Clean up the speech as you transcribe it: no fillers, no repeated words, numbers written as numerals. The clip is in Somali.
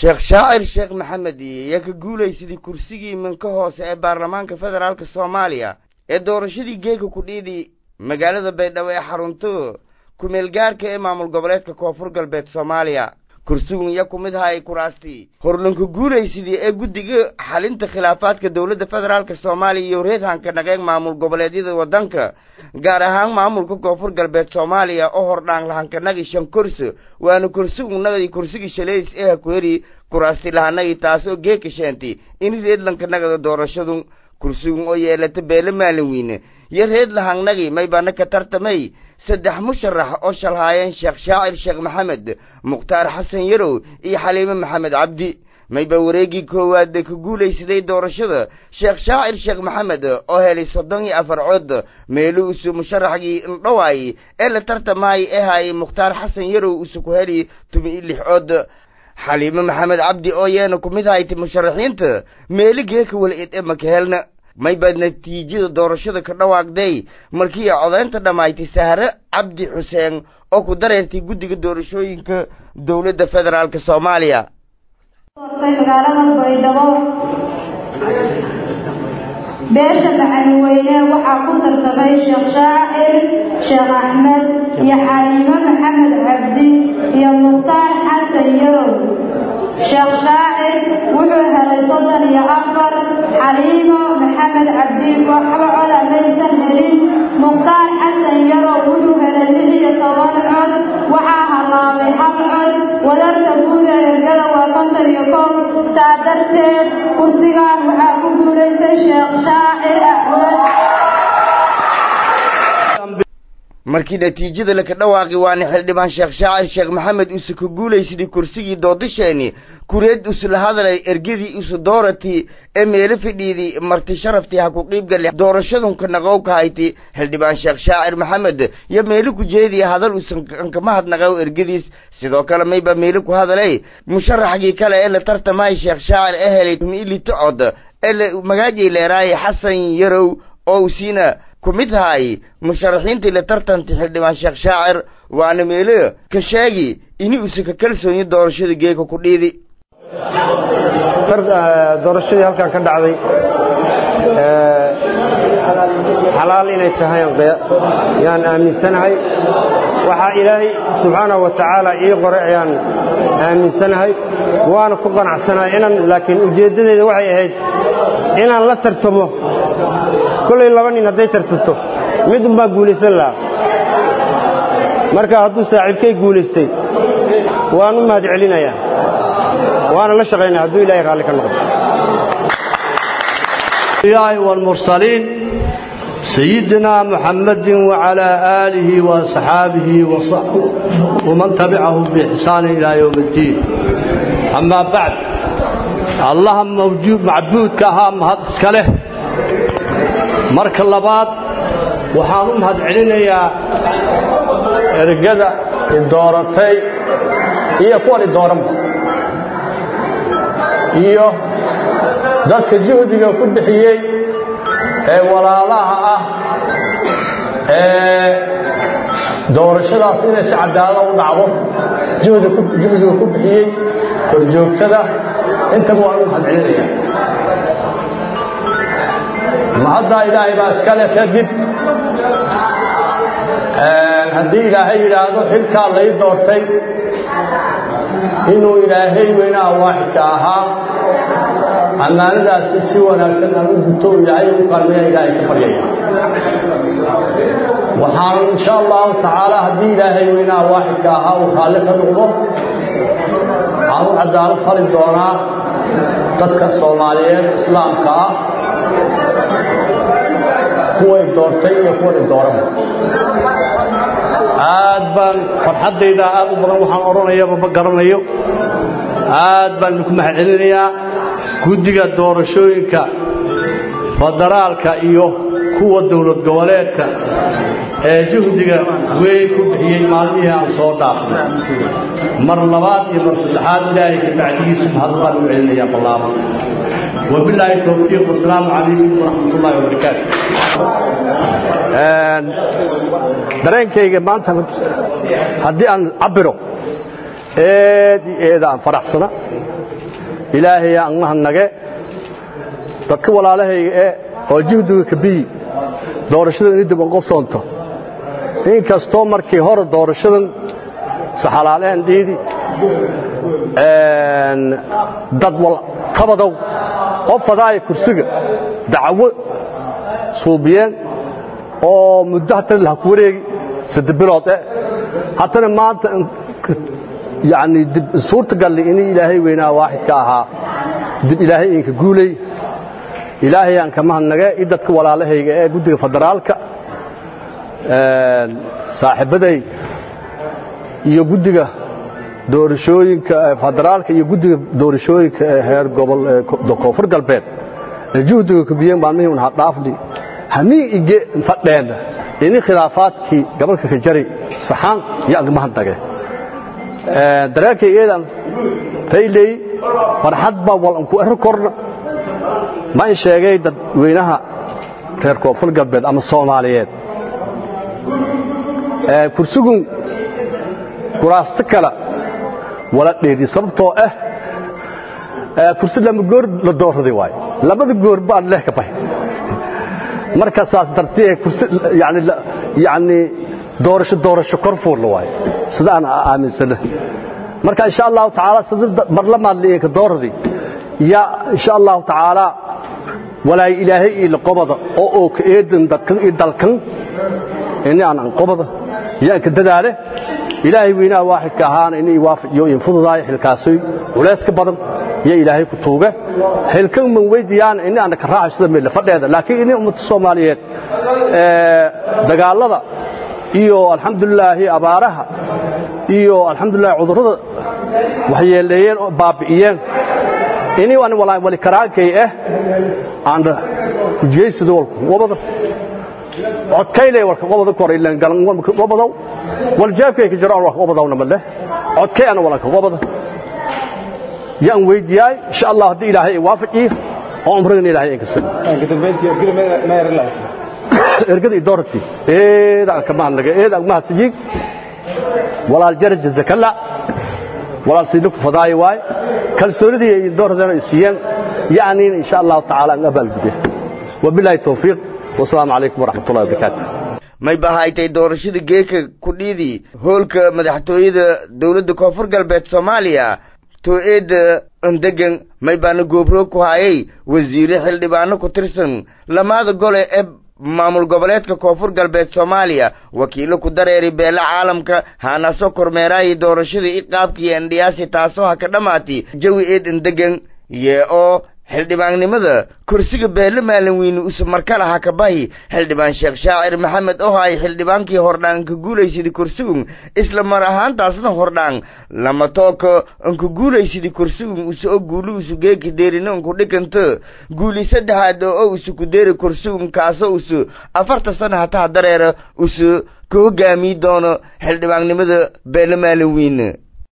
sheekh shaacir sheekh maxamed ayaa ka guulaysaday kursigii manka hoose ee baarlamaanka federaalka Soomaaliya ee doorashadii geega ku dhiidi magaalada Baydhabo ee xarunta kumeel gaarka ee maamul goboleedka Koonfur Galbeed Soomaaliya kursigun ya kumid hay kuraasti horlanka guulaysidii ee guddiga xalinta khilaafaadka dawladda federaalka Soomaaliya iyo reedanka naqeeg maamul goboleedyada wadanka gaar ahaan maamulka Koonfur Galbeed Soomaaliya oo hordhaan lahanka nagi shan kursi waana kursigun nagadi kursiga shaleys ee ku heri kuraasti lahanay taas oo geeka sheenti in reedanka nagada doorashadu kursigun oo yeelata beele maalin weyne iyo reed lahanagi may bana ka tartamay saddex musharax oo shalhaayeen sheekh shaacir sheekh maxamed muqtaar xasan yarow iyo xaliime maxamed cabdi may ba wareegi koowaad ka guulaysaday doorashada sheekh shaacir sheekh maxamed oo helay 34 cod meelu isu musharaxii indhawaay ee la tartamay ee hay muqtaar xasan yarow isu ku helay 16 cod xaliime maxamed cabdi oo yeena ku mid ahayd musharaxiinta meeligee ka wal ee makeelna may bad natiijada doorashada ka dhawaaqday markii codeynta dhamaaytay Sahre Cabdi Xuseen oo ku dareertay guddiga doorashooyinka dawladda federaalka Soomaaliya magaalada Baydhabo beesha macalin weyne waxa ku tartamay sheekh shaacir sheekh axmed iyo xaliime maxamed cabdi iyo muqtaar xasan yarow sheekh shaacir wuxuu helay 34 xaliime maxamed cabdi waxba cod maysan helin muqtaar xasan yarow wuxuu helay 16 cod waxa halaabay hal cod wadarta guud ee ergada waa 51 saadarteed kursigan waxa ku guuleystay sheekh shaacir axmed markii natiijada la ka dhawaaqay waana xildhibaan sheekh shaacir sheekh maxamed uu ku guulaysaday kursigii doodasheeni kureed usla hadalay ergadii isu doorati ee meel fidhiidi marti sharaftii ha ku qayb gal doorashadun ka naqow ka hayti xildhibaan sheekh shaacir maxamed iyo meel ku jeediya hadal usan ka mahadnaqay ergadiis sidoo kale mayba meel ku hadalay musharaxii kale ee la tartamay sheekh shaacir ee helay 16 cod ee magaajii leeray xasan yarow oo siina kumid hay musharaxiintii la tartantay xildhibaan sheekh shaacir waana meel ka sheegi inuu isu ka kalsoon doorashada geeka ku dhiidi doorashadii halkan ka dhacday xalaal inay tahay yaan aaminsanahay waxa ilaahay subxaanahu wa tacaala ii qorayaan aaminsanahay waana ku qanacsanahay laakiin ujeedadeedu waxay ahayd inaan la tartamo kulay laba nin haday tartanto mid ma guulaysan la marka hadduu saaxiibkay guulaystay waan u mahad celinayaa waana la shaqeynaa hadduu ilaahay raali ka noqdo الأنبياء والمرسلين سيدنا محمد وعلى آله وصحابه وصحبه ومن تبعه بإحسان إلى يوم الدين أما بعد اللهم موجود معبود كهام هذا اسكاله مرك اللبات وحانم هاد علينا يا رجدا الدورتي هي قوة الدورم هي ذاك جهدك كل حيي ولا الله doorashadaas inay si cadaalad u dhacdo juhdiga ku bixiyay korjoogtada inta waan u hadcinaya ma hadda ilaahay baa iska leh kadib haddii ilaahay yiraahdo xilka lay doortay inuu ilaahay weynaa waaxidka ahaa amaanadaas si wanaagsan aan u guto ilaahay u qalbiga ilaahay ka baryaya waxaan insha Allah taala hadii ilaahay weynaa waaxidka ahaa uu xaalad ka noqdo aan cadaalad fali doonaa dadka Soomaaliyeed islaamka ah kuwa doortay iyo kuwa dooran aad baan farxadeyda aad u badan waxaan oranayaa ma garanayo aad baan ku mahadcelinayaa guddiga doorashooyinka federaalka iyo kuwa dawlad goboleedka ee juhdiga weyn ku bixiyay maalmihii aan soo dhaafnay mar labaad iyo mar saddexaad ilaahay ka bacdigiisa mahadnaq u celinaya ballaaban wabillahi tawfiiq wassalaamu calaykum waraxmatullaahi wabarakaatuh dareenkayga maanta haddii aan cabiro eedaan faraxsana ilaahay aan mahadnage dadka walaalahayga ee oo jihdiga ka bi doorashada in dib u qabsoonto in kasto markii hore doorashadan saxalaaleen diidi dad wal qabadow oo fadaay kursiga dacwo suubiyeen oo muddo tan la ku wareegi sadbilood hatana maanta يعني صورة قال لي إني إلهي وينا واحد كاها دب إلهي إنك قولي إلهي أنك مهن نجا إدتك ولا له هي جودك فدرالك صاحب بدي يجودك دور شويك فدرالك يجودك دور شويك هير قبل دكوفر قلبت جودك كبير بعمله ونحطاف لي همي يجي فتلين إني خلافات كي قبل كجري صحان يأج مهن نجا daraakay eedan taylay farxad ba wal ku korna ma sheegay dad weynaha reer koonfur galbeed ama Soomaaliyeed kursigun kuraasta kala wala dheeri sababtoo kursi lama goor la doorday waay labada goor baan leh ka bay marka saas dartee kursi yani doorasho korfuur la waay sidaan aaminsana marka insha Allah taala sidii barlamaan leeyahay dooradi ya insha Allah taala wala ilaahay ila qabada oo ka eedan dadkan dalkan in aan qabada ya ka dadaale ilaahay weena waahid ka ahaan inay waafajiyo in fududaay xilkaasay culeyska badan ya ilaahay ku tuuga xilkan man weydiyaan in aan ka raacsado meel fadheeda laakiin in ummadda Soomaaliyeed dagaalada iyo alxamdulillah abaaraha iyo alxamdulillah cudurada waxyeeleeyeen oo baabi'iyeen inii waan wali karaakay aan ku jeesido wabada codkayle warka wabada koray laan galan wabada wal jaabkay ka jiro wax wabadawna ma leh codkay ana wala wabada yaan weydiiyay insha Allah hadii ilaahay waafaqiyo oo umrina ilaahay ka san ma yarlaa ergada idorti ka maan laga ma hadsiig walaal jarj zakalla walaal sidoo fadaay waay kalsoonidii ay doordana siiyeen yaani insha Allah taala qabal gude wabillahi tawfiq wasalaamu alaykum warahmatullahi wabarakatuh may bahaaytay doorashada geeka ku dhiidi hoolka madaxtooyada dawladda koonfur galbeed Soomaaliya too'eed andagan may baana goobro ku hayay wasiir xildhibaano ku tirsan lamada gole ee maamul goboleedka koonfur galbeed Soomaaliya wakiilo ku dareeri beela caalamka hana soo kormeeray doorashada qaabkii NDC taasoo ha ka dhamaatay jawi eedan degan oo xildhibaannimada kursiga beela maalin weyn u markala ha ka bahi xildhibaan Sheekh Shaacir Maxamed oo hay xildhibaankii hordhaan ka guulaysiday kursigun isla mar ahaantaasna hordhaan lama tooko ku guulaysiday kursigun u soo guuluusu geeki deerinan ku dhiganto guuli saddexaad oo uu ku deeri kursigun kaasoo uu 40 sano hata dareero uu ku hogaami doono xildhibaannimada beela maalin weyn